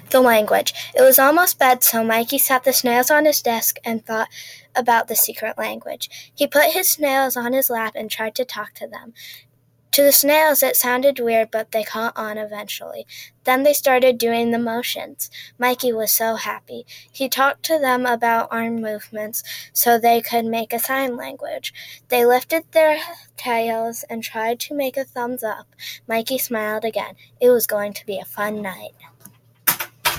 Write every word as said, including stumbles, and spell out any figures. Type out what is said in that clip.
The language. It was almost bed, so Mikey sat the snails on his desk and thought about the secret language. He put his snails on his lap and tried to talk to them. To the snails it sounded weird, but they caught on eventually. Then they started doing the motions. Mikey was so happy. He talked to them about arm movements so they could make a sign language. They lifted their tails and tried to make a thumbs up. Mikey smiled again. It was going to be a fun night.